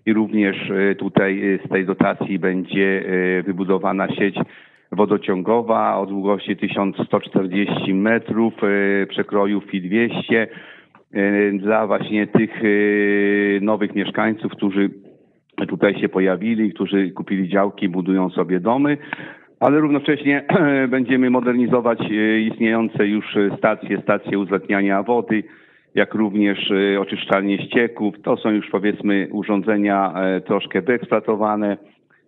i również tutaj z tej dotacji będzie wybudowana sieć wodociągowa o długości 1140 metrów, przekroju FI 200 dla właśnie tych nowych mieszkańców, którzy tutaj się pojawili, którzy kupili działki, budują sobie domy, ale równocześnie będziemy modernizować istniejące już stacje uzdatniania wody, jak również oczyszczalnie ścieków. To są już powiedzmy urządzenia troszkę wyeksploatowane.